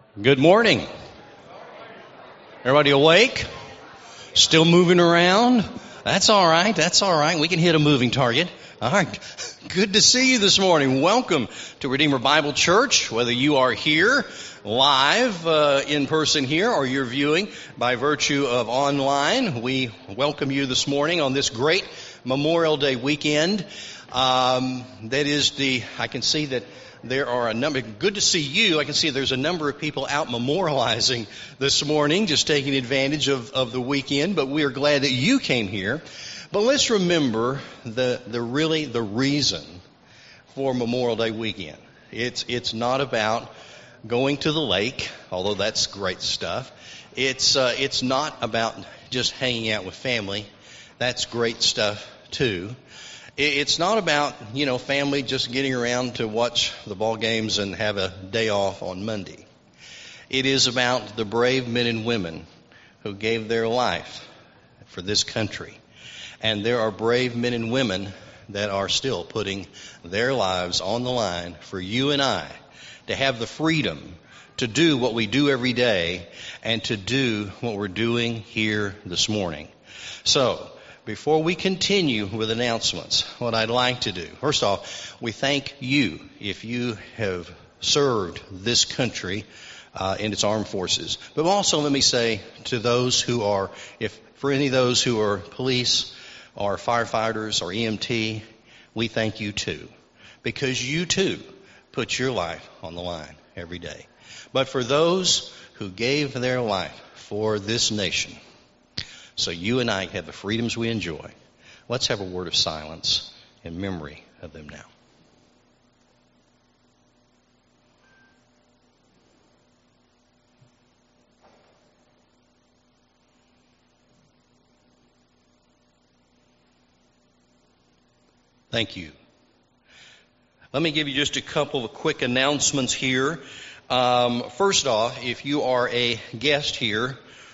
Good morning. Everybody awake? Still moving around? That's all right. That's all right. We can hit a moving target. All right. Good to see you this morning. Welcome to Redeemer Bible Church. Whether you are here live in person here or you're viewing by virtue of online, we welcome you this morning on this great Memorial Day weekend. I can see that there are a number. Good to see you. I can see there's a number of people out memorializing this morning, just taking advantage of the weekend. But we are glad that you came here. But let's remember the reason for Memorial Day weekend. It's not about going to the lake, although that's great stuff. It's not about just hanging out with family. That's great stuff too. It's not about, family just getting around to watch the ball games and have a day off on Monday. It is about the brave men and women who gave their life for this country. And there are brave men and women that are still putting their lives on the line for you and I to have the freedom to do what we do every day and to do what we're doing here this morning. So, before we continue with announcements, what I'd like to do, first off, we thank you if you have served this country in its armed forces. But also let me say to those who are, for any of those who are police or firefighters or EMT, we thank you too. Because you too put your life on the line every day. But for those who gave their life for this nation, so you and I have the freedoms we enjoy, let's have a word of silence in memory of them now. Thank you. Let me give you just a couple of quick announcements here. First off, if you are a guest here,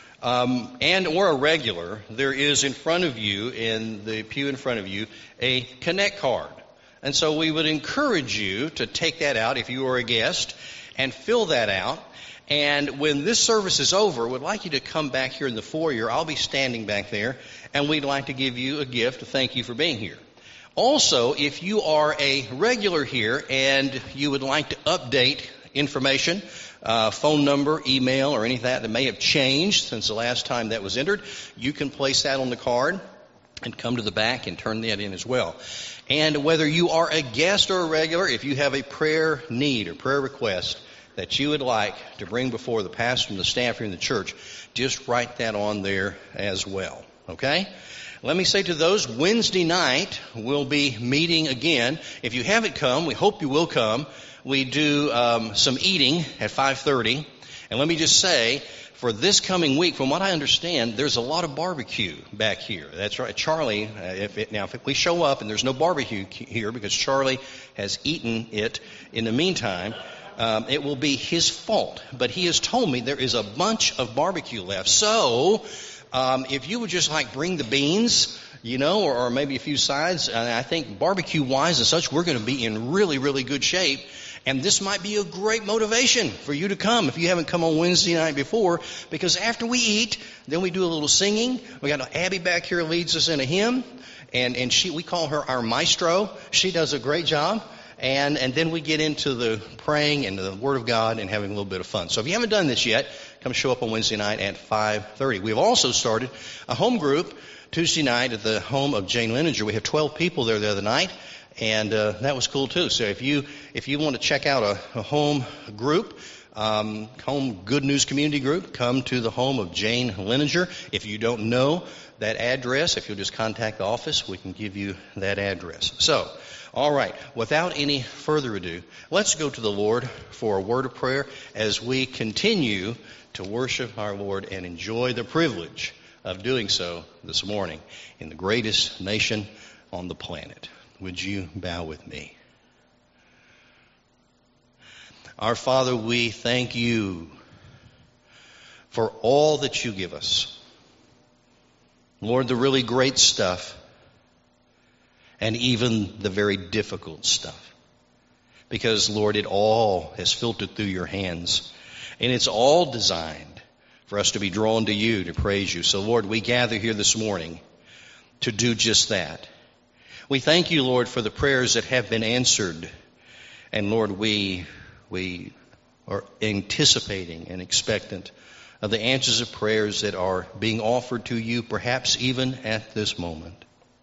or a regular, there is in front of you, in the pew in front of you, a Connect card. And so we would encourage you to take that out if you are a guest and fill that out. And when this service is over, we'd like you to come back here in the foyer. I'll be standing back there, and we'd like to give you a gift to thank you for being here. Also, if you are a regular here and you would like to update information, phone number, email, or any of that may have changed since the last time that was entered, you can place that on the card and come to the back and turn that in as well. And whether you are a guest or a regular, if you have a prayer need or prayer request that you would like to bring before the pastor and the staff here in the church, just write that on there as well. Okay? Let me say to those, Wednesday night we'll be meeting again. If you haven't come, we hope you will come. We do some eating at 5:30. And let me just say, for this coming week, from what I understand, there's a lot of barbecue back here. That's right. Charlie, if we show up and there's no barbecue here because Charlie has eaten it in the meantime, it will be his fault. But he has told me there is a bunch of barbecue left. So, if you would just bring the beans, or maybe a few sides, and I think barbecue-wise and such, we're going to be in really, really good shape. And this might be a great motivation for you to come if you haven't come on Wednesday night before, because after we eat, then we do a little singing. We got Abby back here leads us in a hymn, and we call her our maestro. She does a great job. And then we get into the praying and the Word of God and having a little bit of fun. So if you haven't done this yet, come show up on Wednesday night at 5:30. We've also started a home group Tuesday night at the home of Jane Leninger. We had 12 people there the other night. And that was cool too. So if you want to check out a home group, home Good News Community Group, come to the home of Jane Leninger. If you don't know that address, if you'll just contact the office, we can give you that address. So, all right, without any further ado, let's go to the Lord for a word of prayer as we continue to worship our Lord and enjoy the privilege of doing so this morning in the greatest nation on the planet. Would you bow with me? Our Father, we thank you for all that you give us. Lord, the really great stuff and even the very difficult stuff. Because, Lord, it all has filtered through your hands. And it's all designed for us to be drawn to you, to praise you. So, Lord, we gather here this morning to do just that. We thank you, Lord, for the prayers that have been answered. And, Lord, we are anticipating and expectant of the answers of prayers that are being offered to you, perhaps even at this moment.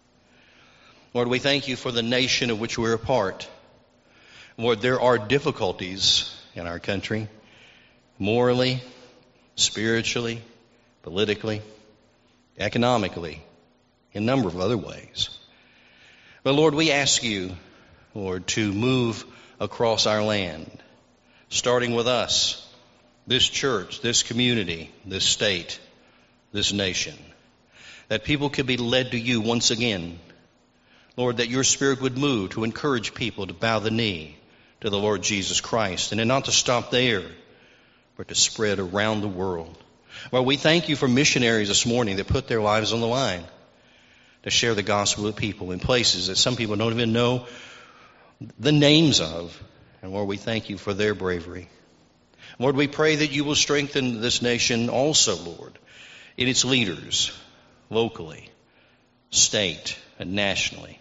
Lord, we thank you for the nation of which we're a part. Lord, there are difficulties in our country, morally, spiritually, politically, economically, in a number of other ways. But Lord, we ask you, Lord, to move across our land, starting with us, this church, this community, this state, this nation, that people could be led to you once again. Lord, that your Spirit would move to encourage people to bow the knee to the Lord Jesus Christ, and not to stop there, but to spread around the world. Well, we thank you for missionaries this morning that put their lives on the line to share the gospel with people in places that some people don't even know the names of. And Lord, we thank you for their bravery. Lord, we pray that you will strengthen this nation also, Lord, in its leaders, locally, state, and nationally.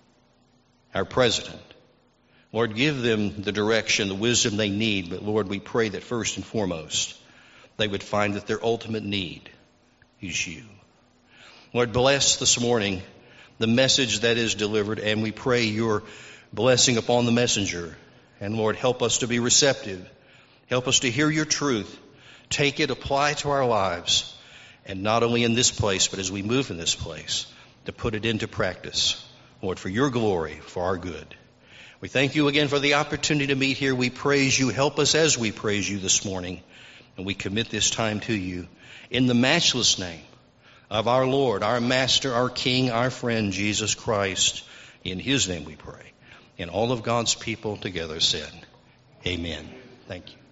Our president, Lord, give them the direction, the wisdom they need. But Lord, we pray that first and foremost, they would find that their ultimate need is you. Lord, bless this morning the message that is delivered, and we pray your blessing upon the messenger. And Lord, help us to be receptive. Help us to hear your truth. Take it, apply it to our lives. And not only in this place, but as we move in this place, to put it into practice. Lord, for your glory, for our good. We thank you again for the opportunity to meet here. We praise you. Help us as we praise you this morning. And we commit this time to you in the matchless name of our Lord, our Master, our King, our friend, Jesus Christ. In his name we pray. And all of God's people together said, amen. Thank you.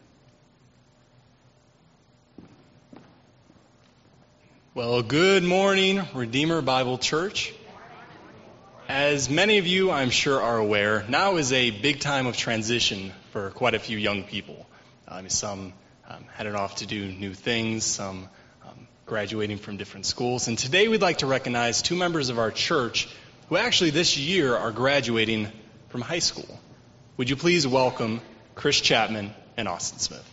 Well, good morning, Redeemer Bible Church. As many of you, I'm sure, are aware, now is a big time of transition for quite a few young people. Some headed off to do new things, some graduating from different schools. And today we'd like to recognize two members of our church who actually this year are graduating from high school. Would you please welcome Chris Chapman and Austin Smith.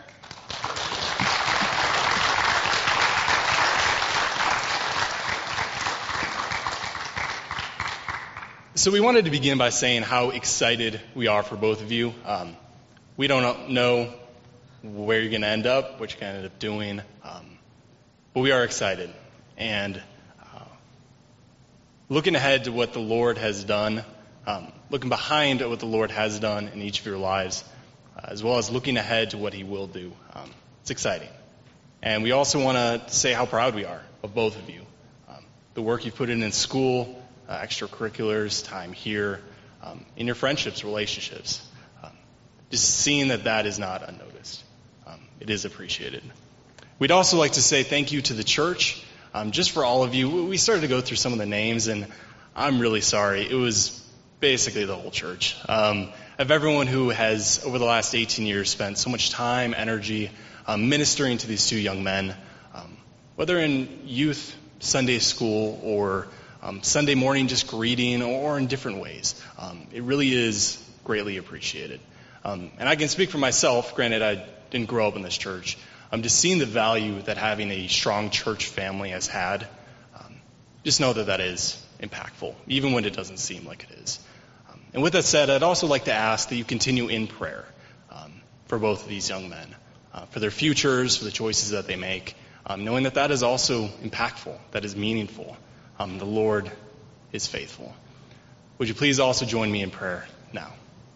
So we wanted to begin by saying how excited we are for both of you. We don't know where you're going to end up, what you're going to end up doing, but we are excited. And looking ahead to what the Lord has done, looking behind at what the Lord has done in each of your lives, as well as looking ahead to what he will do. It's exciting. And we also want to say how proud we are of both of you. The work you've put in school, extracurriculars, time here, in your friendships, relationships. Just seeing that is not unnoticed. It is appreciated. We'd also like to say thank you to the church, just for all of you. We started to go through some of the names, and I'm really sorry. It was basically the whole church. Of everyone who has, over the last 18 years, spent so much time, energy, ministering to these two young men, whether in youth, Sunday school, or Sunday morning just greeting, or in different ways. It really is greatly appreciated. And I can speak for myself. Granted, I didn't grow up in this church. Just seeing the value that having a strong church family has had, just know that is impactful, even when it doesn't seem like it is. And with that said, I'd also like to ask that you continue in prayer for both of these young men, for their futures, for the choices that they make, knowing that is also impactful, that is meaningful. The Lord is faithful. Would you please also join me in prayer now?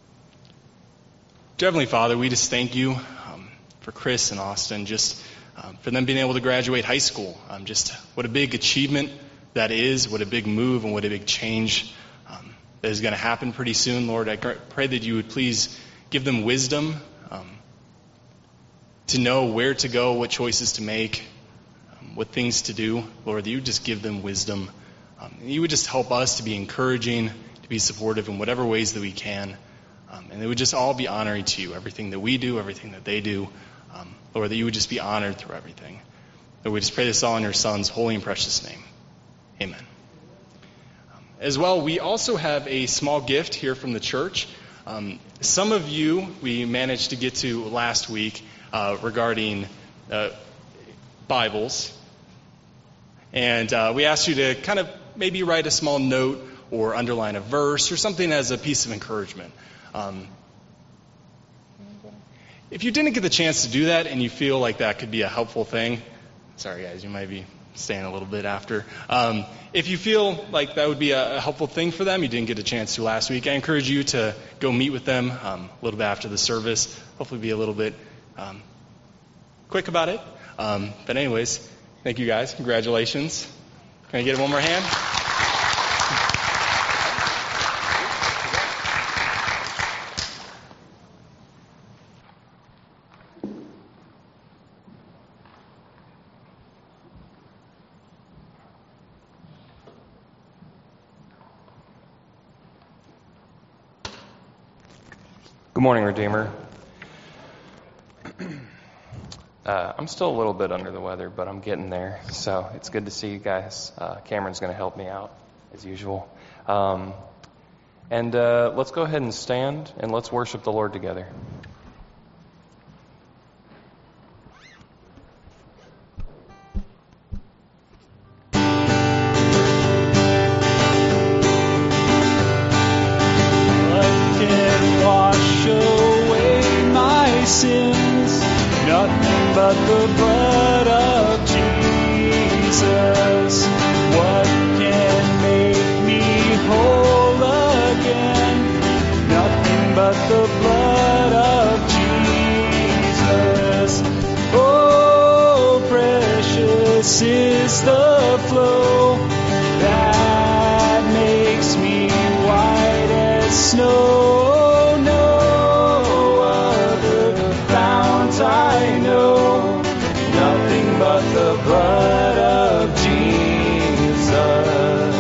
Dear Heavenly Father, we just thank you for Chris and Austin, just for them being able to graduate high school. Just what a big achievement that is, what a big move and what a big change that is going to happen pretty soon. Lord, I pray that you would please give them wisdom to know where to go, what choices to make, what things to do. Lord, that you would just give them wisdom. You would just help us to be encouraging, to be supportive in whatever ways that we can. And it would just all be honoring to you, everything that we do, everything that they do. Lord, that you would just be honored through everything. Lord, we just pray this all in your Son's holy and precious name. Amen. As well, we also have a small gift here from the church. Some of you we managed to get to last week regarding Bibles. And we asked you to kind of maybe write a small note or underline a verse or something as a piece of encouragement. If you didn't get the chance to do that and you feel like that could be a helpful thing, sorry guys, you might be staying a little bit after. If you feel like that would be a helpful thing for them, you didn't get a chance to last week, I encourage you to go meet with them a little bit after the service. Hopefully be a little bit quick about it. But anyways, thank you guys. Congratulations. Can I get one more hand? Good morning, Redeemer. I'm still a little bit under the weather, but I'm getting there, so it's good to see you guys. Cameron's going to help me out, as usual. And let's go ahead and stand, and let's worship the Lord together. But the blood of Jesus, what can make me whole again? Nothing but the blood of Jesus. Oh, precious is the flow that makes me white as snow. The blood of Jesus.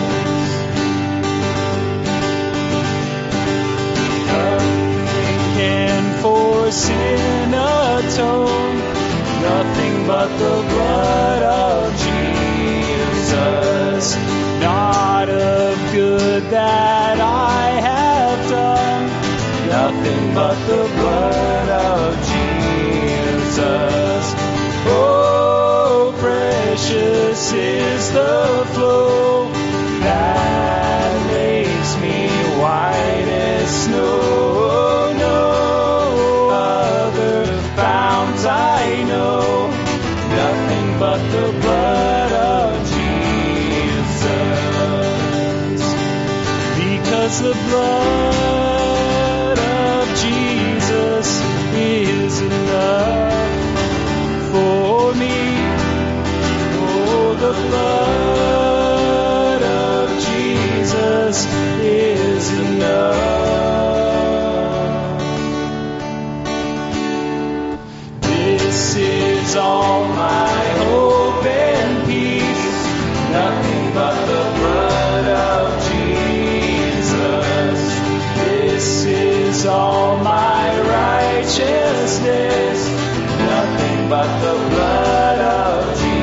Nothing can for sin atone. Nothing but the blood of Jesus. Not of good that I have done. Nothing but the blood of Jesus. Oh, precious is the flow that makes me white as snow. No other fount I know, nothing but the blood of Jesus. Because the blood of Jesus is enough for me. The blood of Jesus is enough. This is all my hope and peace. Nothing but the blood of Jesus. This is all my righteousness. Nothing but the blood of Jesus.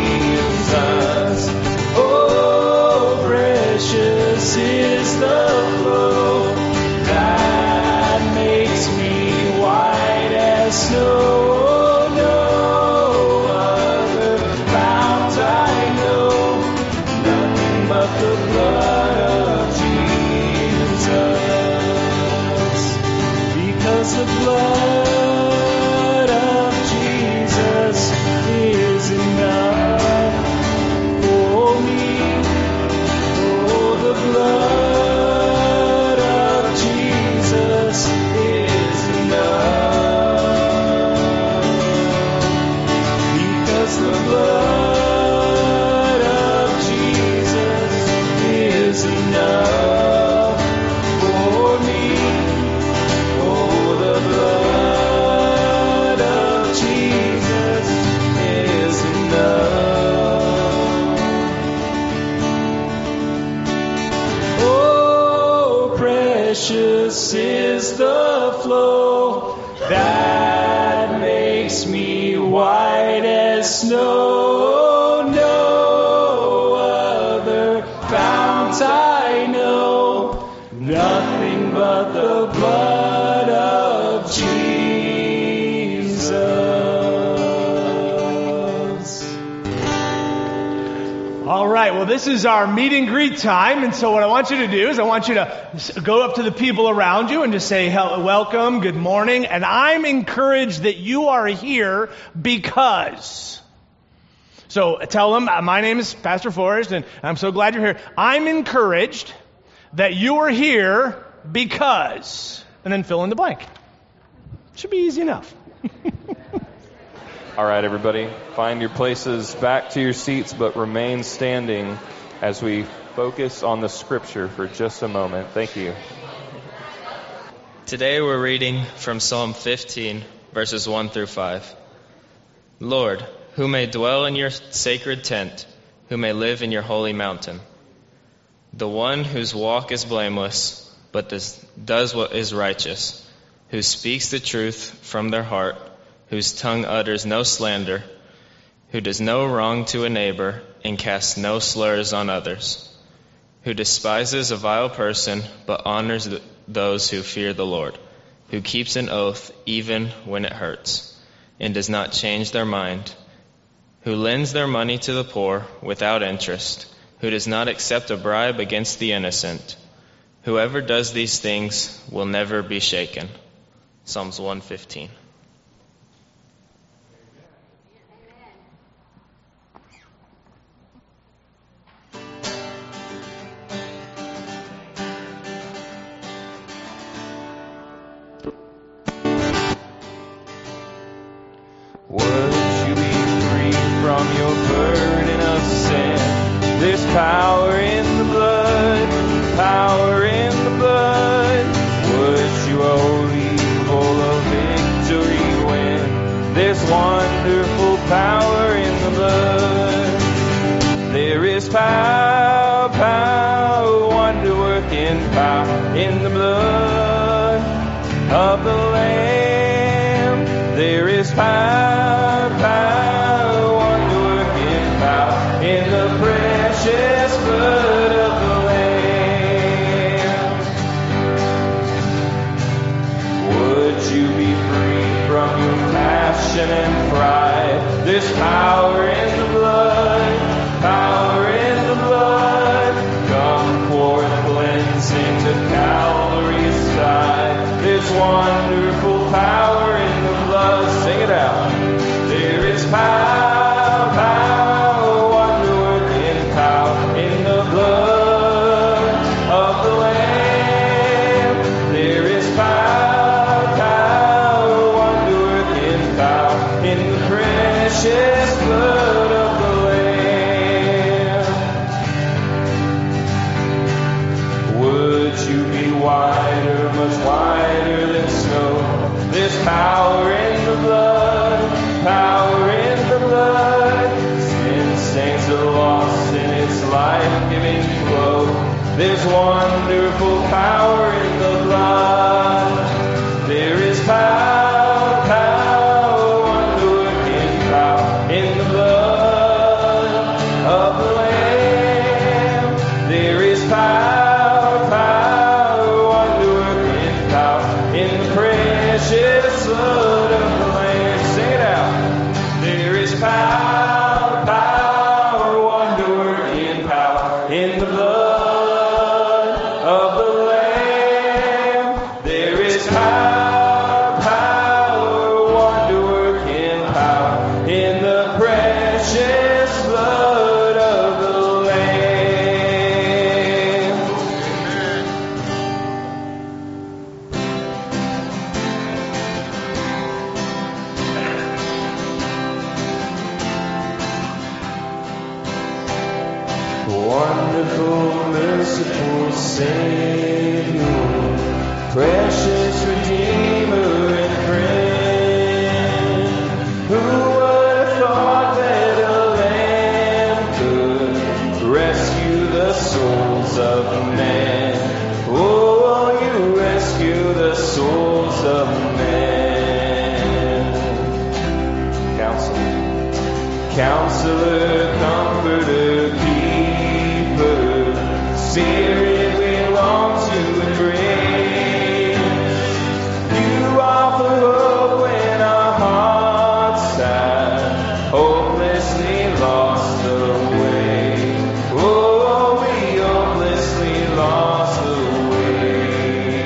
Oh, precious is the flow that makes me white as snow. No other fount I know, nothing but the blood of Jesus. Because the blood of Jesus Yes, no other fount I know, nothing but the blood of Jesus. All right, well, this is our meet and greet time, and so what I want you to do is I want you to go up to the people around you and just say, welcome, good morning, and I'm encouraged that you are here because. So tell them, my name is Pastor Forrest, and I'm so glad you're here. I'm encouraged that you are here because, and then fill in the blank. Should be easy enough. All right, everybody, find your places back to your seats, but remain standing as we focus on the scripture for just a moment. Thank you. Today we're reading from Psalm 15, verses 1 through 5. Lord, who may dwell in your sacred tent, who may live in your holy mountain? The one whose walk is blameless, but does what is righteous, who speaks the truth from their heart, whose tongue utters no slander, who does no wrong to a neighbor and casts no slurs on others, who despises a vile person but honors those who fear the Lord, who keeps an oath even when it hurts, and does not change their mind, who lends their money to the poor without interest, who does not accept a bribe against the innocent. Whoever does these things will never be shaken. Psalms 115. Power in the blood, power in the blood. Would you, O evil of victory, win? There's wonderful power in the blood. There is power, power, wonder-working power in the blood of the Lamb. There is power, power, wonder-working power in the precious blood of the Lamb. Would you be free from your passion and pride? There's power in the blood, power in the blood. Come forth cleansing to Calvary's side. There's wonderful power in the blood. Sing it out. There is power, power, wonder-working power in the blood of the Lamb. There is power, power, wonder-working power in the precious blood of the Lamb. Would you be whiter, much whiter than snow? There's power in the blood, power in the blood. Sin stains are lost in its life-giving flow. There's wonderful power in the blood. There is power, power, wonder-working power in the blood of the Lamb. There is power, power, wonder-working power in the precious blood of the Lamb. Sing it out. There is power, power, wonder-working power in the blood of the Lamb. There is power, power, wonder-working power in the precious blood of the Lamb. Wonderful, merciful Savior, precious Redeemer and friend. Who would have thought that a lamb could rescue the souls of men? Oh, you rescue the souls of men. Counsel. Counselor, Comforter, Keeper, Spirit we long to embrace. You offer hope when our hearts sad, hopelessly lost the way. Oh, we hopelessly lost the way.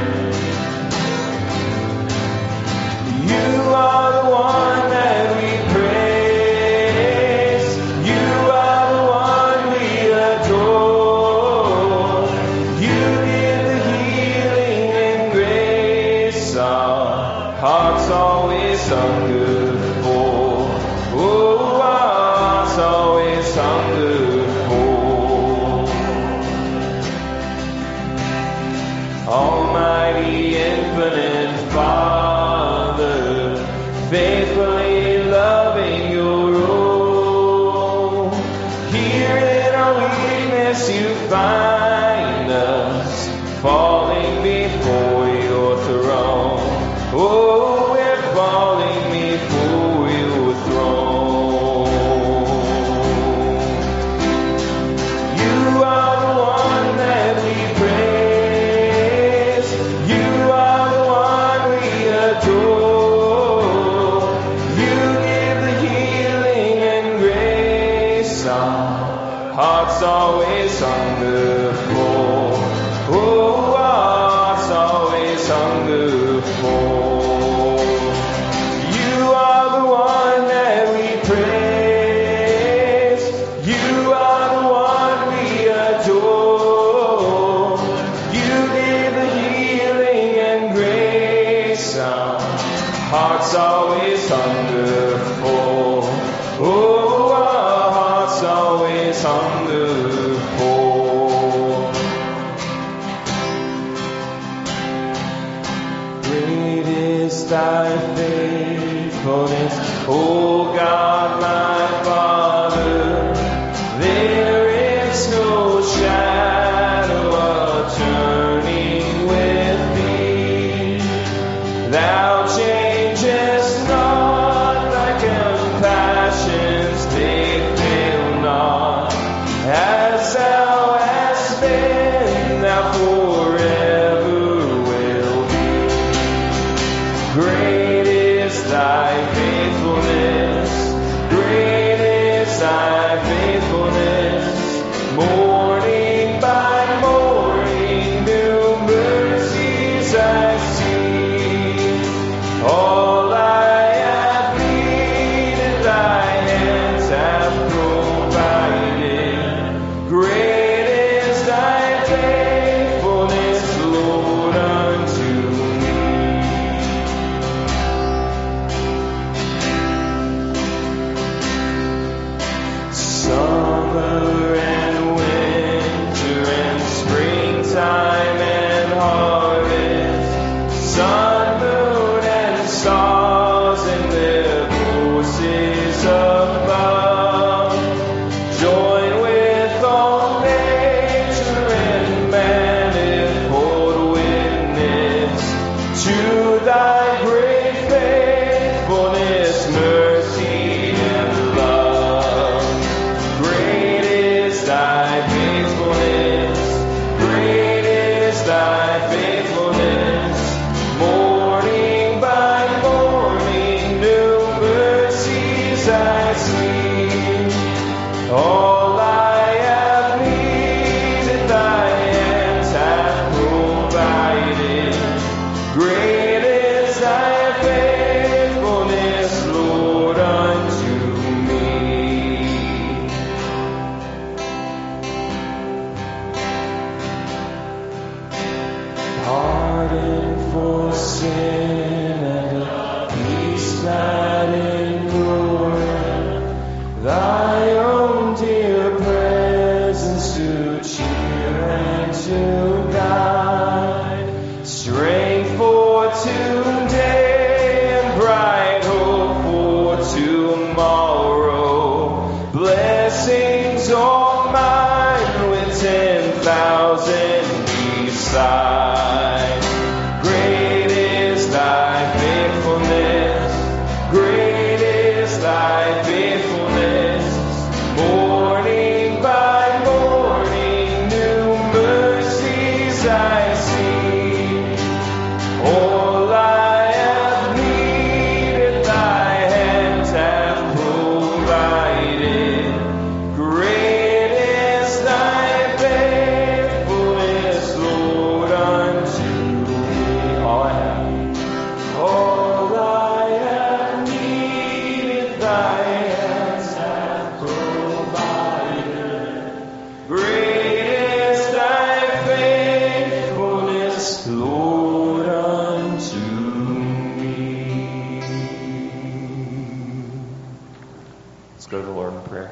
You are the one that we praise. You are the one we adore. You give the healing and grace our hearts always hunger for. Oh, our hearts always hunger for. Almighty, infinite Father, faithfully loving your own. Here in our weakness you find us, falling before your throne. Oh, we're falling before your throne. You are the one that we praise. You are the one we adore. You give the healing and grace our hearts always hunger for. Oh, our hearts always hunger for. You are the one that we praise. You are the one we adore. You give the healing and grace our hearts always hunger for. Oh, our hearts always hunger for. Great is thy faithfulness, O God, my Father. There is no shadow of turning with thee. Thou changest not, thy compassions they fail not. As thou hast been, thou forever will be. Great is thy faithfulness. Great is thy faithfulness. Morning by morning, new mercies I see. All I have needed, thy hands have provided. Great is thy faithfulness, Lord, unto me. Summer and winter and springtime and harvest, sun, moon, and stars and their voices above, join with all nature and manifold witness to thy great faithfulness, mercy, and love. Great is thy faithfulness. Great is thy faithfulness. Morning by morning, new mercies I see. All I have needed, thy hands have provided. Great is thy faithfulness, Lord, unto me. Pardon for sin and a peace that endureth. Thy own dear presence to cheer and to guide. Strength for today and bright hope for tomorrow. Blessings all mine with 10,000 beside. Great is thy faithfulness. Great is thy faithfulness. thy hands have provided. Great is thy faithfulness, Lord, unto me. Let's go to the Lord in prayer.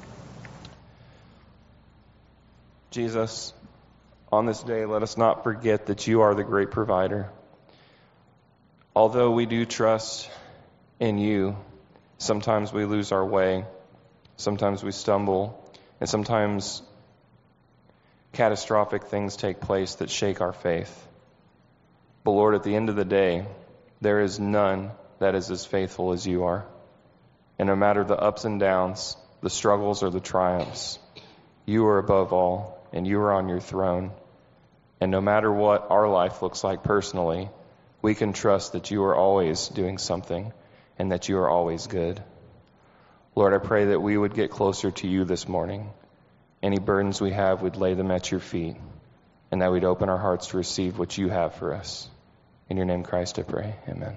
Jesus, on this day, let us not forget that you are the great provider. Although we do trust in you, sometimes we lose our way, sometimes we stumble, and sometimes catastrophic things take place that shake our faith. But Lord, at the end of the day, there is none that is as faithful as you are. And no matter the ups and downs, the struggles or the triumphs, you are above all, and you are on your throne. And no matter what our life looks like personally, we can trust that you are always doing something and that you are always good. Lord, I pray that we would get closer to you this morning. Any burdens we have, we'd lay them at your feet, and that we'd open our hearts to receive what you have for us. In your name, Christ, I pray. Amen.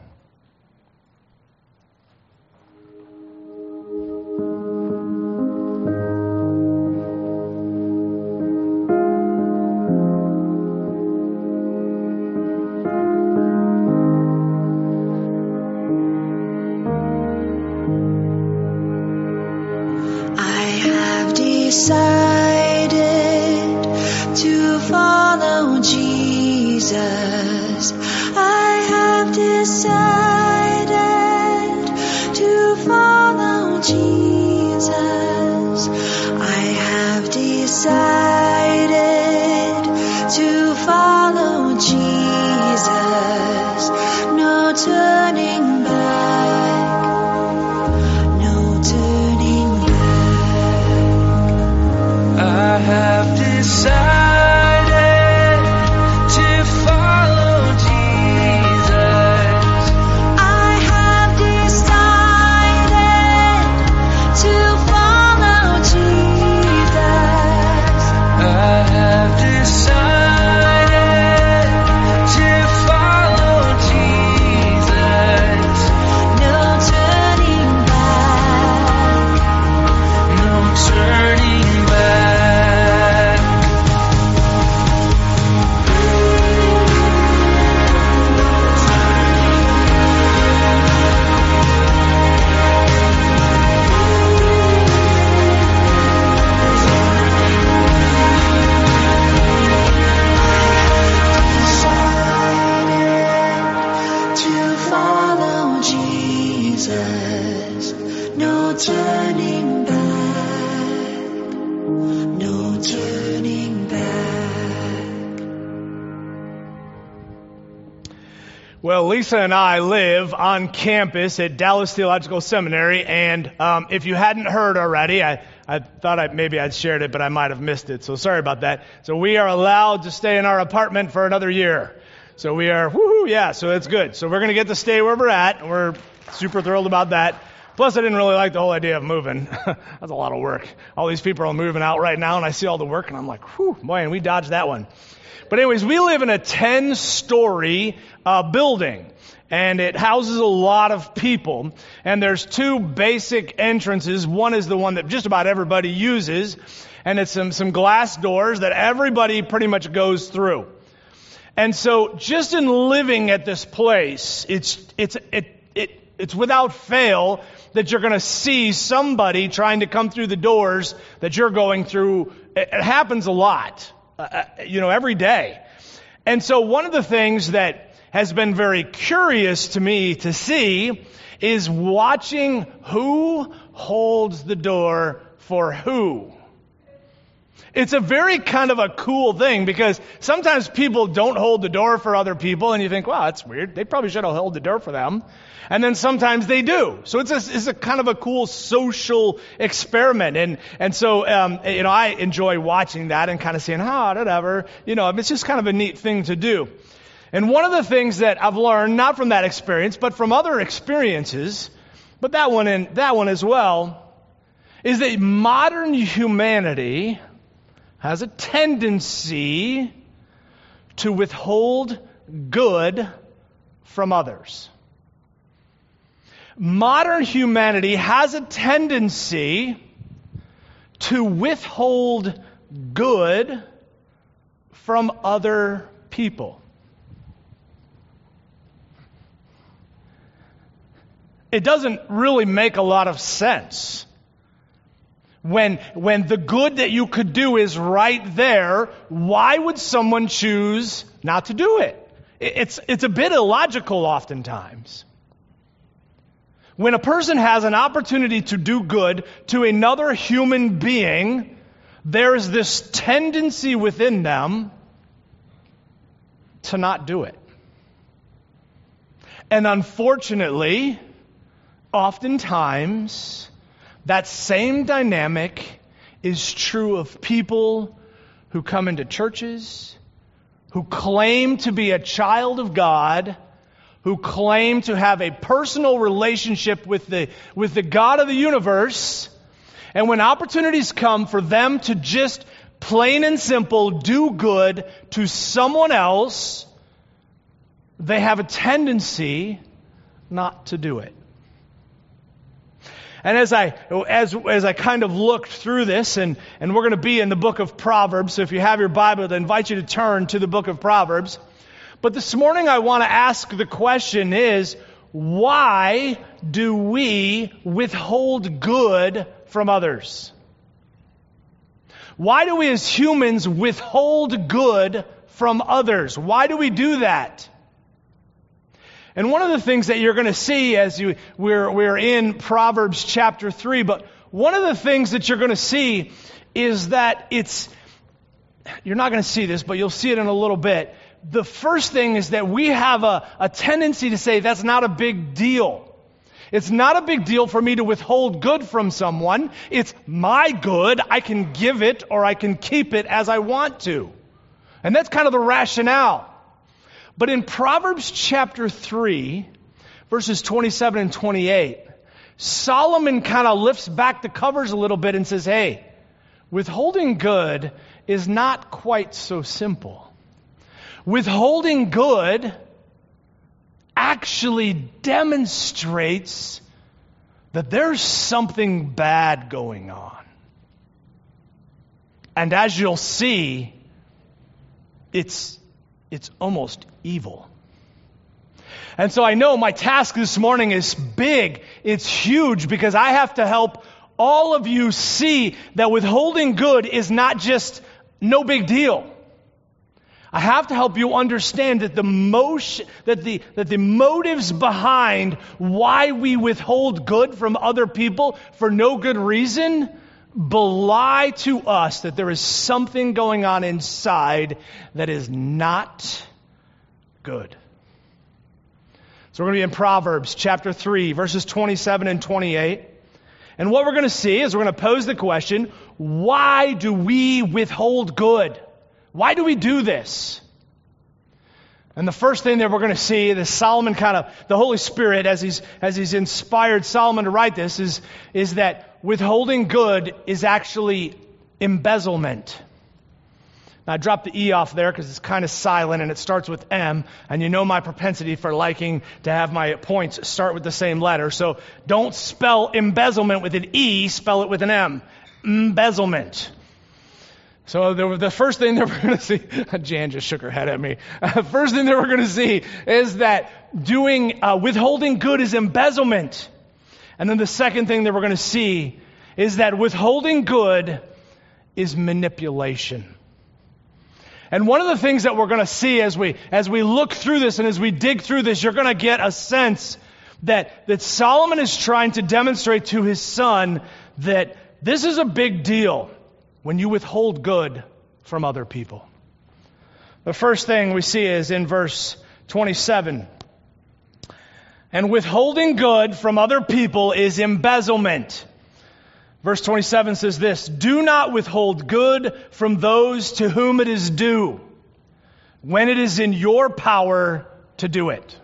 Decided to follow Jesus. I have decided to follow Jesus. I have decided to follow Jesus. No turning back. No turning back. I have decided to follow Jesus. I have decided to follow Jesus. I have decided to follow Jesus. No turning back. No turning back. To follow Jesus, no turning back, no turning back. Well, Lisa and I live on campus at Dallas Theological Seminary, and if you hadn't heard already, I thought maybe I'd shared it, but I might have missed it, so sorry about that. So we are allowed to stay in our apartment for another year. So we are, so it's good. So we're going to get to stay where we're at, and we're super thrilled about that. Plus, I didn't really like the whole idea of moving. That's a lot of work. All these people are moving out right now, and I see all the work, and I'm like, boy, and we dodged that one. But anyways, we live in a 10-story building, and it houses a lot of people. And there's two basic entrances. One is the one that just about everybody uses, and it's some glass doors that everybody pretty much goes through. And so just in living at this place, it's without fail that you're going to see somebody trying to come through the doors that you're going through. It happens a lot, every day. And so one of the things that has been very curious to me to see is watching who holds the door for who. It's a very kind of a cool thing because sometimes people don't hold the door for other people and you think, wow, that's weird. They probably should have held the door for them. And then sometimes they do. So it's a kind of a cool social experiment. And so, I enjoy watching that and kind of saying, whatever. It's just kind of a neat thing to do. And one of the things that I've learned, not from that experience, but from other experiences, but that one as well, is that modern humanity has a tendency to withhold good from others. modern humanity has a tendency to withhold good from other people. It doesn't really make a lot of sense. When the good that you could do is right there, why would someone choose not to do it? It's a bit illogical oftentimes. When a person has an opportunity to do good to another human being, there is this tendency within them to not do it. And unfortunately, oftentimes, that same dynamic is true of people who come into churches, who claim to be a child of God, who claim to have a personal relationship with the God of the universe, and when opportunities come for them to just plain and simple do good to someone else, they have a tendency not to do it. And as I kind of looked through this, and we're going to be in the book of Proverbs, so if you have your Bible, I invite you to turn to the book of Proverbs. But this morning I want to ask the question is, why do we withhold good from others? Why do we as humans withhold good from others? Why do we do that? And one of the things that you're going to see as we're in Proverbs chapter 3, but one of the things that you're going to see is that you're not going to see this, but you'll see it in a little bit. The first thing is that we have a tendency to say that's not a big deal. It's not a big deal for me to withhold good from someone. It's my good. I can give it or I can keep it as I want to. And that's kind of the rationale. But in Proverbs chapter 3, verses 27 and 28, Solomon kind of lifts back the covers a little bit and says, hey, withholding good is not quite so simple. Withholding good actually demonstrates that there's something bad going on. And as you'll see, it's almost evil. And so I know my task this morning is big. It's huge because I have to help all of you see that withholding good is not just no big deal. I have to help you understand that the motives behind why we withhold good from other people for no good reason belie to us that there is something going on inside that is not good. So we're going to be in Proverbs chapter 3, verses 27 and 28. And what we're going to see is we're going to pose the question, why do we withhold good? Why do we do this? And the first thing that we're going to see is Solomon the Holy Spirit, as he's inspired Solomon to write this, is that withholding good is actually embezzlement. Now I dropped the E off there because it's kind of silent and it starts with M, and you know my propensity for liking to have my points start with the same letter. So don't spell embezzlement with an E, spell it with an M. Embezzlement. So the first thing that we're going to see, Jan just shook her head at me. First thing that we're going to see is that withholding good is embezzlement. And then the second thing that we're going to see is that withholding good is manipulation. And one of the things that we're going to see as we look through this and as we dig through this, you're going to get a sense that Solomon is trying to demonstrate to his son that this is a big deal when you withhold good from other people. The first thing we see is in verse 27. And withholding good from other people is embezzlement. Verse 27 says this, do not withhold good from those to whom it is due, when it is in your power to do it.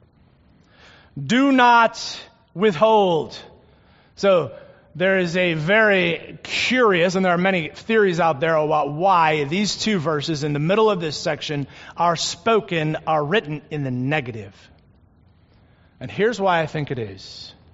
Do not withhold. So, there is a very curious, and there are many theories out there about why these two verses in the middle of this section are written in the negative. And here's why I think it is.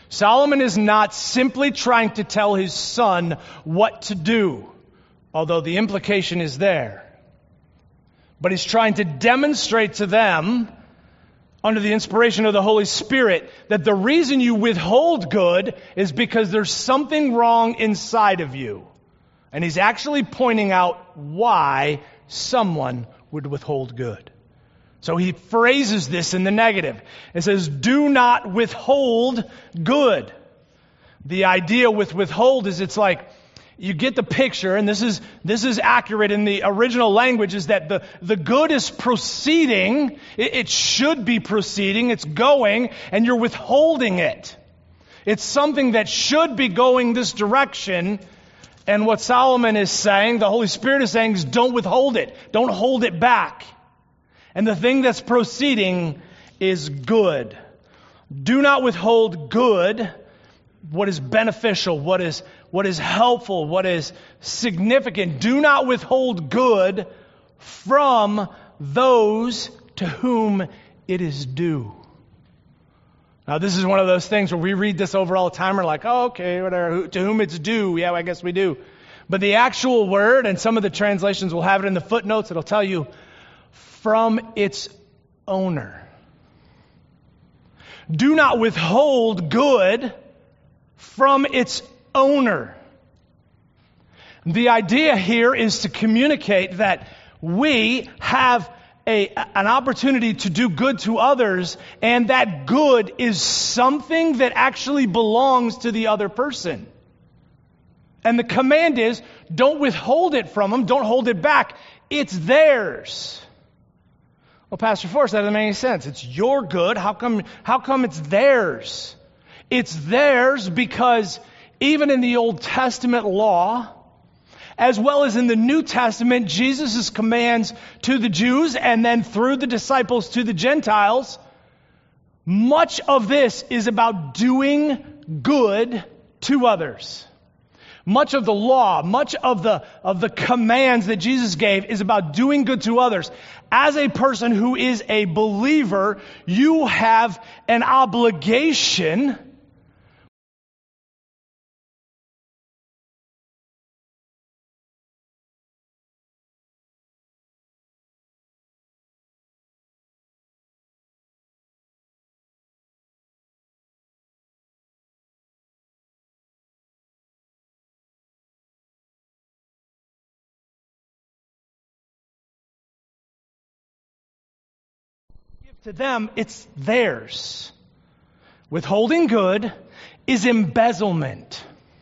Solomon is not simply trying to tell his son what to do, although the implication is there. But he's trying to demonstrate to them, under the inspiration of the Holy Spirit, that the reason you withhold good is because there's something wrong inside of you. And he's actually pointing out why someone would withhold good. So he phrases this in the negative. It says, do not withhold good. The idea with withhold is it's like, you get the picture, and this is accurate in the original language, is that the good is proceeding, it should be proceeding, it's going, and you're withholding it. It's something that should be going this direction, and what Solomon is saying, the Holy Spirit is saying, is don't withhold it. Don't hold it back. And the thing that's proceeding is good. Do not withhold good, what is beneficial, what is helpful, what is significant. Do not withhold good from those to whom it is due. Now, this is one of those things where we read this over all the time. We're like, oh, okay, whatever. To whom it's due. Yeah, I guess we do. But the actual word, and some of the translations will have it in the footnotes, it'll tell you, from its owner. Do not withhold good from its owner. The idea here is to communicate that we have an opportunity to do good to others, and that good is something that actually belongs to the other person. And the command is, don't withhold it from them, don't hold it back. It's theirs. Well, Pastor Forrest, that doesn't make any sense. It's your good. How come it's theirs? It's theirs because even in the Old Testament law, as well as in the New Testament, Jesus' commands to the Jews and then through the disciples to the Gentiles, much of this is about doing good to others. Much of the law, much of the commands that Jesus gave is about doing good to others. As a person who is a believer, you have an obligation to them, it's theirs. Withholding good is embezzlement.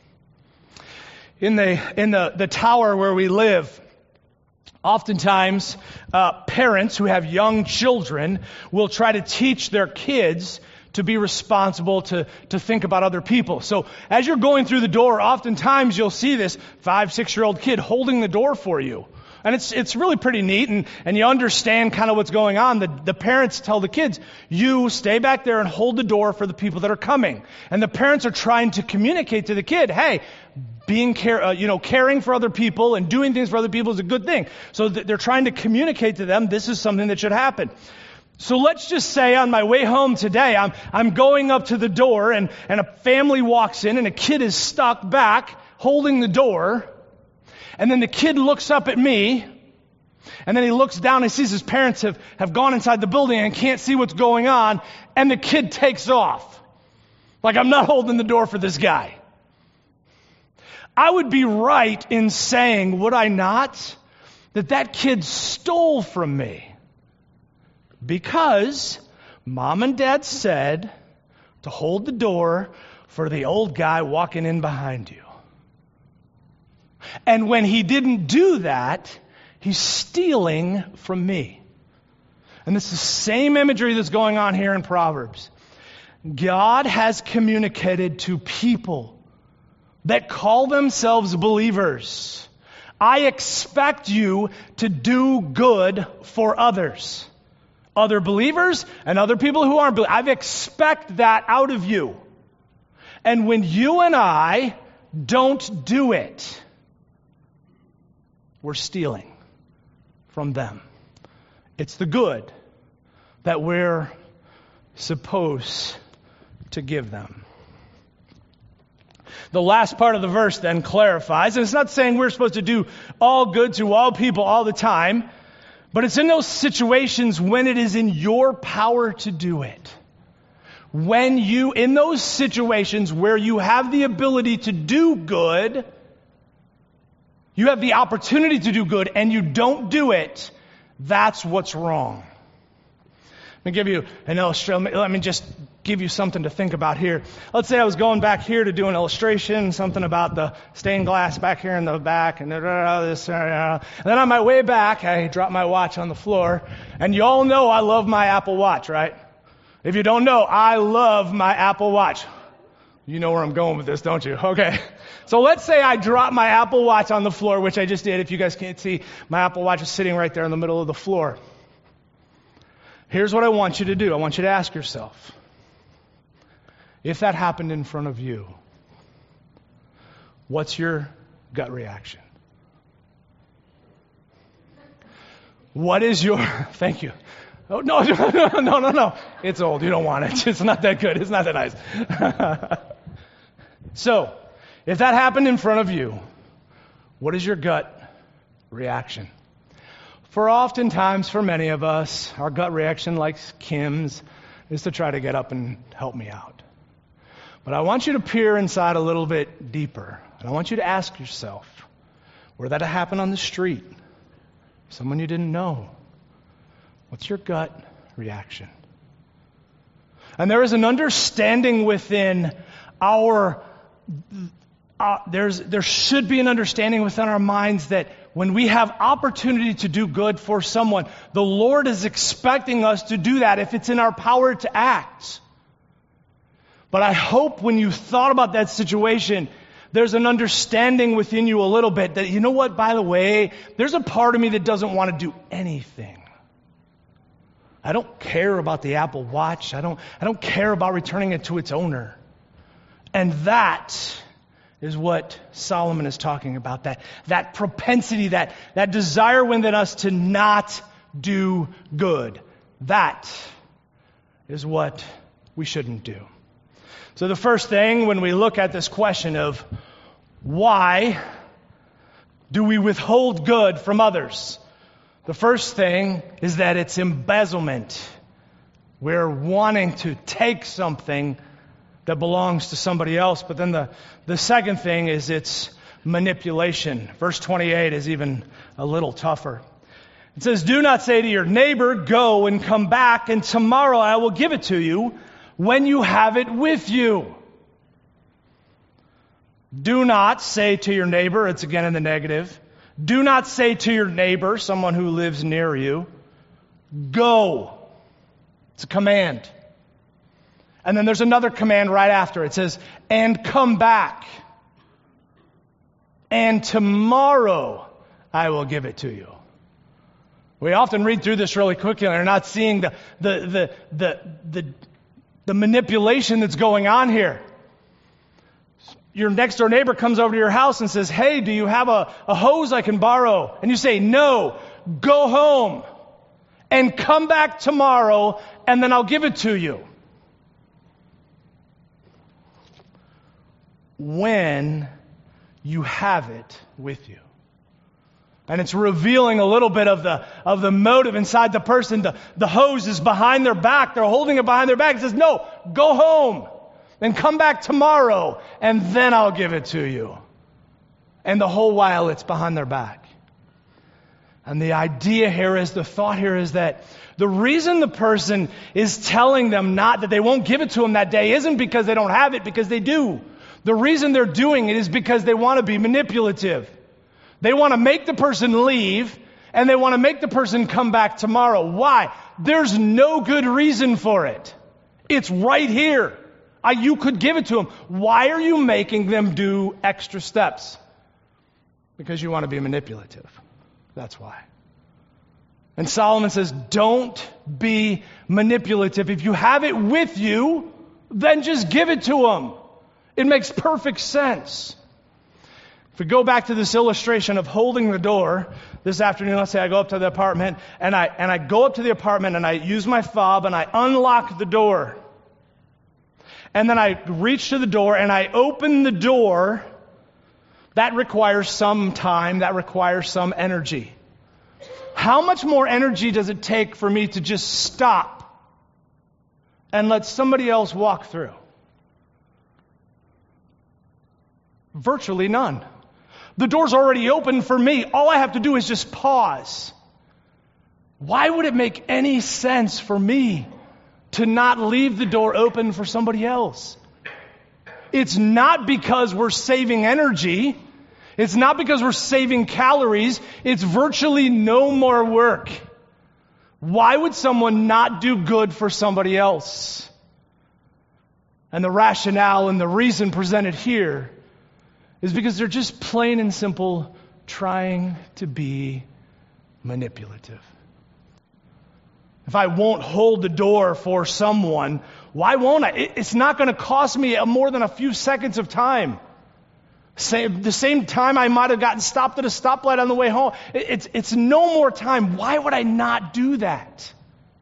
In the tower where we live, oftentimes parents who have young children will try to teach their kids to be responsible, to think about other people. So as you're going through the door, oftentimes you'll see this 5-6-year-old kid holding the door for you. And it's really pretty neat, and you understand kind of what's going on. The parents tell the kids, you stay back there and hold the door for the people that are coming. And the parents are trying to communicate to the kid, hey, caring for other people and doing things for other people is a good thing. So they're trying to communicate to them, this is something that should happen. So let's just say on my way home today, I'm going up to the door, and a family walks in, and a kid is stuck back holding the door. And then the kid looks up at me, and then he looks down and sees his parents have gone inside the building and can't see what's going on, and the kid takes off. Like, I'm not holding the door for this guy. I would be right in saying, would I not, that kid stole from me. Because mom and dad said to hold the door for the old guy walking in behind you. And when he didn't do that, he's stealing from me. And it's the same imagery that's going on here in Proverbs. God has communicated to people that call themselves believers, I expect you to do good for others. Other believers and other people who aren't believers. I expect that out of you. And when you and I don't do it, we're stealing from them. It's the good that we're supposed to give them. The last part of the verse then clarifies, and it's not saying we're supposed to do all good to all people all the time, but it's in those situations when it is in your power to do it. When you, in those situations where you have the ability to do good, you have the opportunity to do good, and you don't do it, that's what's wrong. Let me give you an illustration. Let me just give you something to think about here. Let's say I was going back here to do an illustration, something about the stained glass back here in the back, and this, and then on my way back, I dropped my watch on the floor, and you all know I love my Apple Watch, right? If you don't know, I love my Apple Watch. You know where I'm going with this, don't you? Okay. So let's say I drop my Apple Watch on the floor, which I just did. If you guys can't see, my Apple Watch is sitting right there in the middle of the floor. Here's what I want you to do. I want you to ask yourself, if that happened in front of you, what's your gut reaction? What is your... Thank you. Oh, no. It's old. You don't want it. It's not that good. It's not that nice. So, if that happened in front of you, what is your gut reaction? For oftentimes, for many of us, our gut reaction, like Kim's, is to try to get up and help me out. But I want you to peer inside a little bit deeper. And I want you to ask yourself, where that happened on the street, someone you didn't know, what's your gut reaction? And there is an understanding within our... there should be an understanding within our minds that when we have opportunity to do good for someone, the Lord is expecting us to do that if it's in our power to act. But I hope when you thought about that situation, there's an understanding within you a little bit that, you know what, by the way, there's a part of me that doesn't want to do anything. I don't care about the Apple Watch. I don't care about returning it to its owner. And that is what Solomon is talking about, that propensity, that desire within us to not do good. That is what we shouldn't do. So the first thing when we look at this question of why do we withhold good from others, the first thing is that it's embezzlement. We're wanting to take something that belongs to somebody else. But then the second thing is it's manipulation. Verse 28 is even a little tougher. It says, do not say to your neighbor, go and come back, and tomorrow I will give it to you when you have it with you. Do not say to your neighbor, it's again in the negative. Do not say to your neighbor, someone who lives near you, go. It's a command. And then there's another command right after. It says, and come back. And tomorrow I will give it to you. We often read through this really quickly and are not seeing the manipulation that's going on here. Your next door neighbor comes over to your house and says, hey, do you have a hose I can borrow? And you say, no, go home and come back tomorrow and then I'll give it to you. When you have it with you. And it's revealing a little bit of the motive inside the person. The hose is behind their back. They're holding it behind their back. It says, no, go home and come back tomorrow and then I'll give it to you. And the whole while it's behind their back. And the idea here is, the thought here is that the reason the person is telling them not, that they won't give it to them that day, isn't because they don't have it, because they do. The reason they're doing it is because they want to be manipulative. They want to make the person leave, and they want to make the person come back tomorrow. Why? There's no good reason for it. It's right here. You could give it to them. Why are you making them do extra steps? Because you want to be manipulative. That's why. And Solomon says, don't be manipulative. If you have it with you, then just give it to them. It makes perfect sense. If we go back to this illustration of holding the door, this afternoon, let's say I go up to the apartment, and I go up to the apartment and I use my fob and I unlock the door. and then I reach to the door and I open the door, that requires some time, that requires some energy. How much more energy does it take for me to just stop and let somebody else walk through? Virtually none. The door's already open for me. All I have to do is just pause. Why would it make any sense for me to not leave the door open for somebody else? It's not because we're saving energy. It's not because we're saving calories. It's virtually no more work. Why would someone not do good for somebody else? And the rationale and the reason presented here is because they're just plain and simple trying to be manipulative. If I won't hold the door for someone, why won't I? It's not going to cost me more than a few seconds of time. The same time I might have gotten stopped at a stoplight on the way home. It's no more time. Why would I not do that?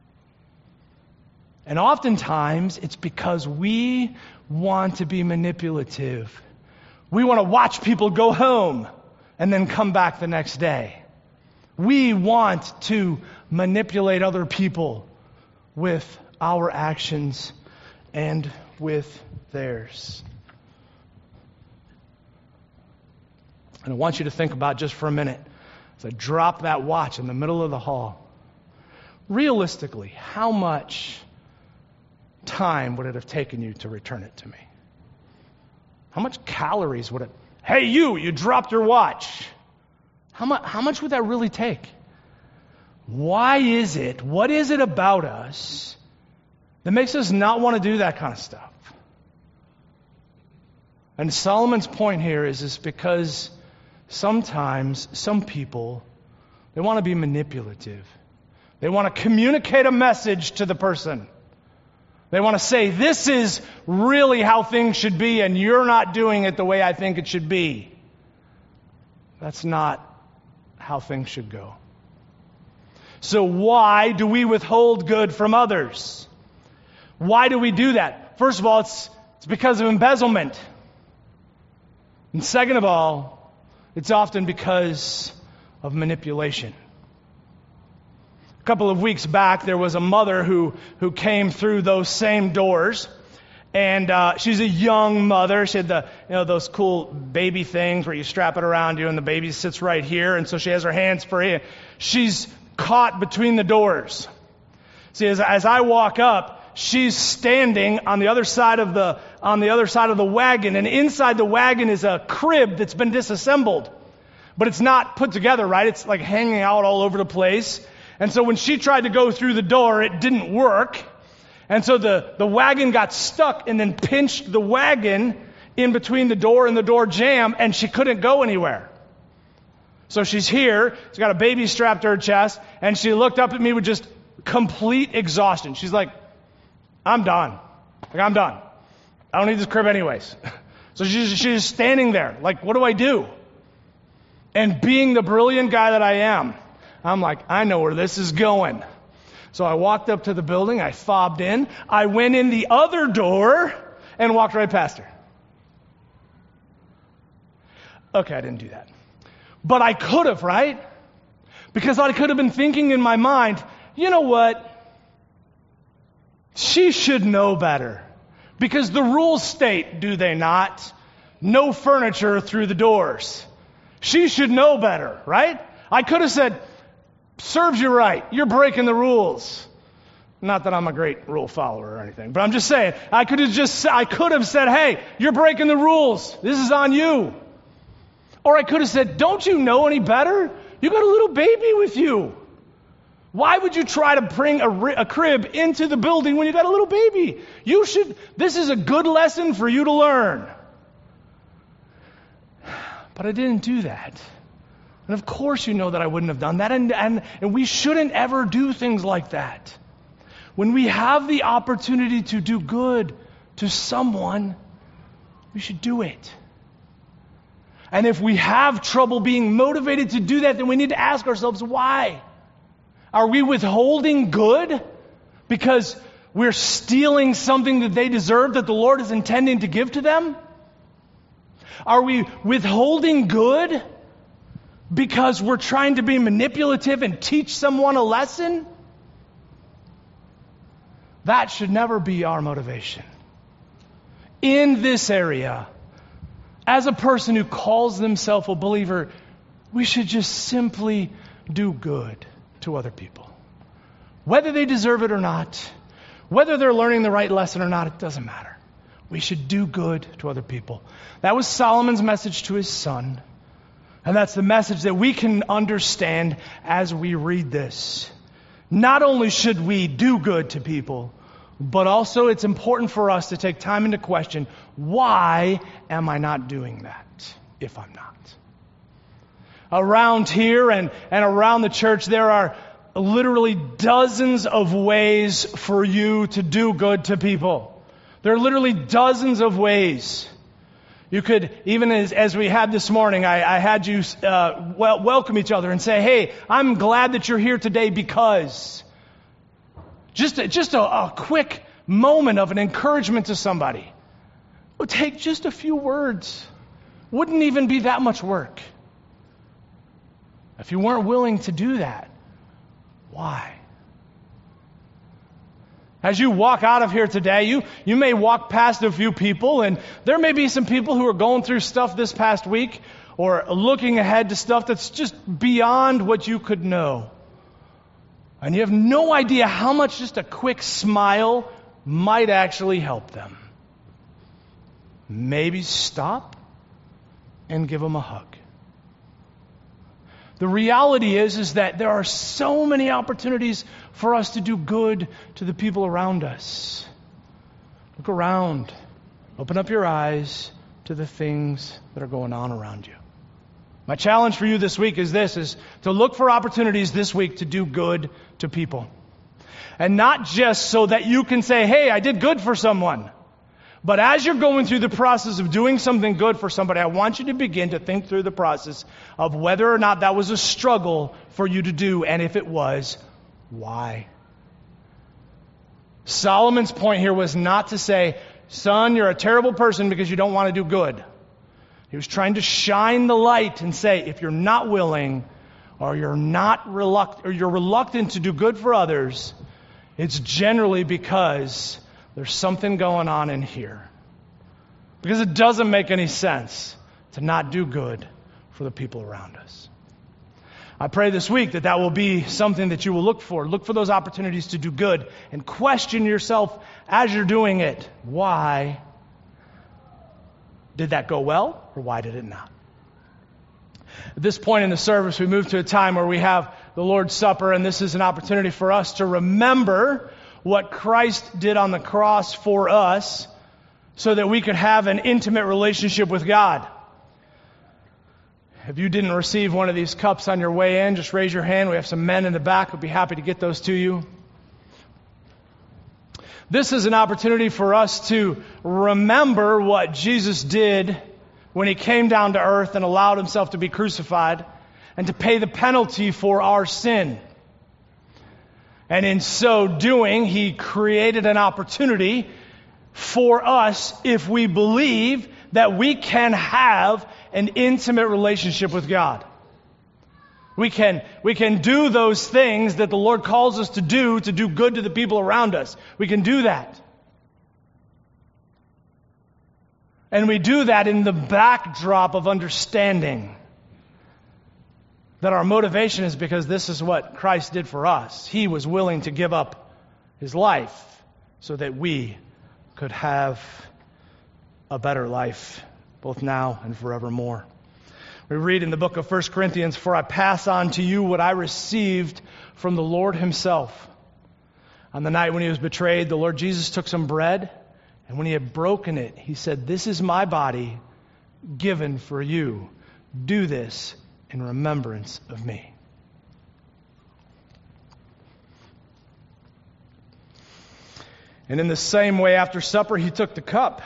And oftentimes, it's because we want to be manipulative. We want to watch people go home and then come back the next day. We want to manipulate other people with our actions and with theirs. And I want you to think about just for a minute, as I drop that watch in the middle of the hall, realistically, how much time would it have taken you to return it to me? How much calories would it... Hey, you dropped your watch. How much would that really take? Why is it, what is it about us that makes us not want to do that kind of stuff? And Solomon's point here is because sometimes some people, they want to be manipulative. They want to communicate a message to the person. They want to say, this is really how things should be, and you're not doing it the way I think it should be. That's not how things should go. So why do we withhold good from others? Why do we do that? First of all, it's because of embezzlement. And second of all, it's often because of manipulation. A couple of weeks back, there was a mother who came through those same doors, and she's a young mother. She had those cool baby things where you strap it around you, and the baby sits right here, and so she has her hands free. She's caught between the doors. See, as I walk up, she's standing on the other side of the wagon, and inside the wagon is a crib that's been disassembled, but it's not put together right. It's like hanging out all over the place. And so when she tried to go through the door, it didn't work. And so the wagon got stuck and then pinched the wagon in between the door and the door jamb, and she couldn't go anywhere. So she's here, she's got a baby strapped to her chest, and she looked up at me with just complete exhaustion. She's like, I'm done. I'm done. I don't need this crib anyways. So she's just standing there, like, what do I do? And being the brilliant guy that I am, I'm like, I know where this is going. So I walked up to the building, I fobbed in, I went in the other door, and walked right past her. Okay, I didn't do that. But I could have, right? Because I could have been thinking in my mind, you know what? She should know better. Because the rules state, do they not? No furniture through the doors. She should know better, right? I could have said, serves you right. You're breaking the rules. Not that I'm a great rule follower or anything, but I'm just saying, I could have said, hey, you're breaking the rules. This is on you. Or I could have said, don't you know any better? You got a little baby with you. Why would you try to bring a crib into the building when you got a little baby? This is a good lesson for you to learn. But I didn't do that. And of course you know that I wouldn't have done that. And we shouldn't ever do things like that. When we have the opportunity to do good to someone, we should do it. And if we have trouble being motivated to do that, then we need to ask ourselves, why? Are we withholding good because we're stealing something that they deserve that the Lord is intending to give to them? Are we withholding good because we're trying to be manipulative and teach someone a lesson? That should never be our motivation. In this area, as a person who calls themselves a believer, we should just simply do good to other people. Whether they deserve it or not, whether they're learning the right lesson or not, it doesn't matter. We should do good to other people. That was Solomon's message to his son. And that's the message that we can understand as we read this. Not only should we do good to people, but also it's important for us to take time into question, why am I not doing that if I'm not? Around here and around the church, there are literally dozens of ways for you to do good to people. There are literally dozens of ways. You could, even as we had this morning, I had you welcome each other and say, hey, I'm glad that you're here today because. Just a quick moment of an encouragement to somebody. It would take just a few words. Wouldn't even be that much work. If you weren't willing to do that, why? As you walk out of here today, you may walk past a few people, and there may be some people who are going through stuff this past week or looking ahead to stuff that's just beyond what you could know. And you have no idea how much just a quick smile might actually help them. Maybe stop and give them a hug. The reality is that there are so many opportunities for us to do good to the people around us. Look around. Open up your eyes to the things that are going on around you. My challenge for you this week is to look for opportunities this week to do good to people. And not just so that you can say, hey, I did good for someone. But as you're going through the process of doing something good for somebody, I want you to begin to think through the process of whether or not that was a struggle for you to do, and if it was, why? Solomon's point here was not to say, son, you're a terrible person because you don't want to do good. He was trying to shine the light and say, if you're not willing, or you're reluctant to do good for others, it's generally because there's something going on in here. Because it doesn't make any sense to not do good for the people around us. I pray this week that will be something that you will look for. Look for those opportunities to do good and question yourself as you're doing it. Why did that go well, or why did it not? At this point in the service, we move to a time where we have the Lord's Supper, and this is an opportunity for us to remember what Christ did on the cross for us so that we could have an intimate relationship with God. If you didn't receive one of these cups on your way in, just raise your hand. We have some men in the back who would be happy to get those to you. This is an opportunity for us to remember what Jesus did when He came down to earth and allowed Himself to be crucified and to pay the penalty for our sin. And in so doing, He created an opportunity for us, if we believe, that we can have an intimate relationship with God. We can do those things that the Lord calls us to do good to the people around us. We can do that. And we do that in the backdrop of understanding that our motivation is because this is what Christ did for us. He was willing to give up His life so that we could have a better life, both now and forevermore. We read in the book of 1 Corinthians, "For I pass on to you what I received from the Lord Himself. On the night when He was betrayed, the Lord Jesus took some bread, and when He had broken it, He said, 'This is my body given for you. Do this in remembrance of me.'" And in the same way, after supper, He took the cup.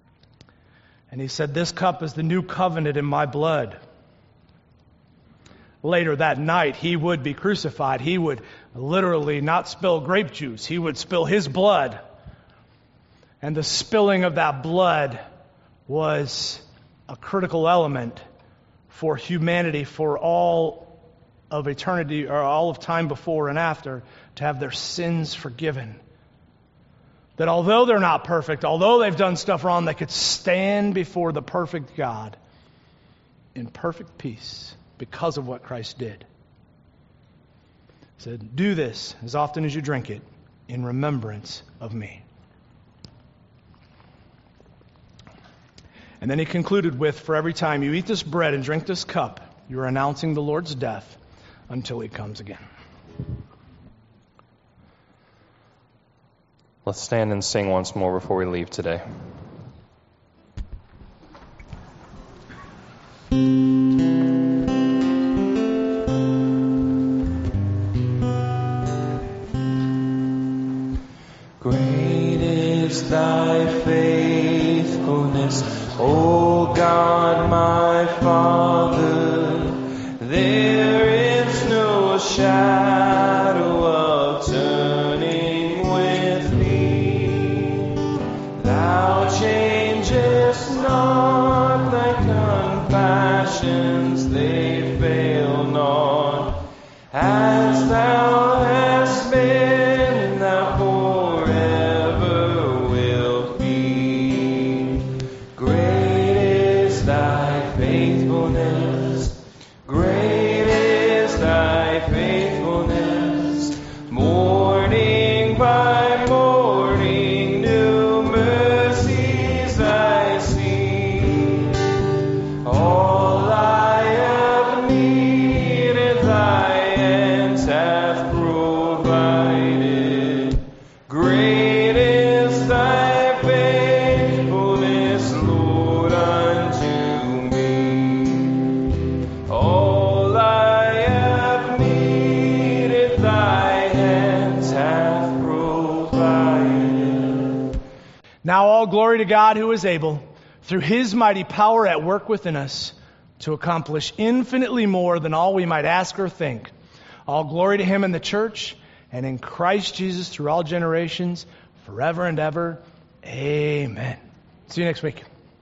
And He said, "This cup is the new covenant in my blood. later that night he would be crucified, he would literally not spill grape juice. He would spill his blood. And the spilling of that blood was a critical element for humanity, for all of eternity, or all of time before and after, to have their sins forgiven. That although they're not perfect, although they've done stuff wrong, they could stand before the perfect God in perfect peace because of what Christ did. He said, do this as often as you drink it in remembrance of me. And then he concluded with, for every time you eat this bread and drink this cup, you are announcing the Lord's death until he comes again. Let's stand and sing once more before we leave today. Great is thy faithfulness, O God, my Father. There is no shadow of turning with thee. Thou changest not, thy compassions, they fail not. As thou hast been, thou forever wilt be. Great is thy faithfulness. Great is thy faithfulness. Morning by morning, new mercies I see. All I have needed, thy hands have provided. Great is thy faithfulness, Lord, unto me. All I have needed, thy hands have provided. Now all glory to God who is able, through his mighty power at work within us, to accomplish infinitely more than all we might ask or think. All glory to him in the church and in Christ Jesus through all generations, forever and ever. Amen. See you next week.